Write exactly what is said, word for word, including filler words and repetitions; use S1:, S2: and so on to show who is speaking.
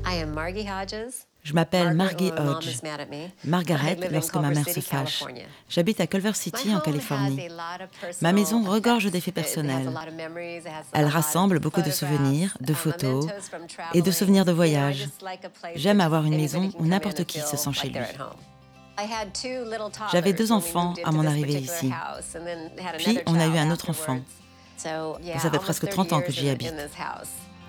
S1: Je m'appelle Margie Hodge. Margaret lorsque ma mère se fâche. J'habite à Culver City, en Californie. Ma maison regorge d'effets personnels. Elle rassemble beaucoup de souvenirs, de photos et de souvenirs de voyage. J'aime avoir une maison où n'importe qui se sent chez lui. J'avais deux enfants à mon arrivée ici. Puis, on a eu un autre enfant. Ça fait presque trente ans que j'y habite.